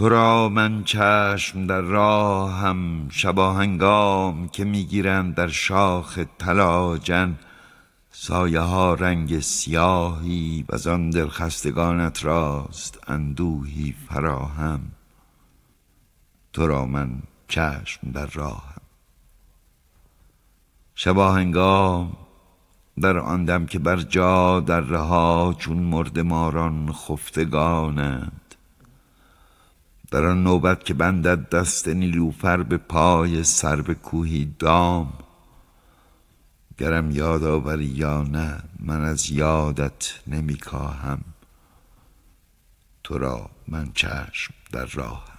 تو را من چشم در راهم، شباهنگام که میگیرند در شاخ طلاجن سایه ها رنگ سیاهی، و آن دلخستگانت راست اندوهی فراهم. تو را من چشم در راهم. شباهنگام در آن دم که بر جا در رها چون مردماران خفتگانند، در آن نوبت که بندد دست نیلوفر به پای سرو کوهی دام، گرم یاد آوری یا نه من از یادت نمی کاهم. تو را من چشم در راه.